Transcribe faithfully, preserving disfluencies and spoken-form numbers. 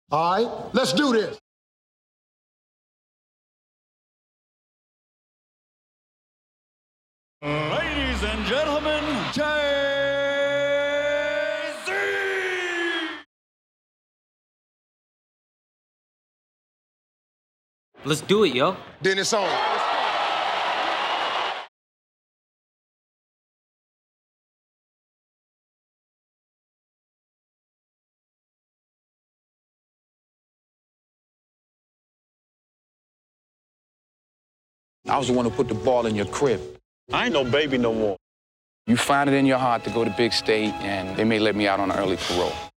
All right, let's do this. Ladies and gentlemen, Jay-Z! Let's do it, yo. Then it's on. I was the one who put the ball in your crib. I ain't no baby no more. You find it in your heart to go to big state, and they may let me out on an early parole.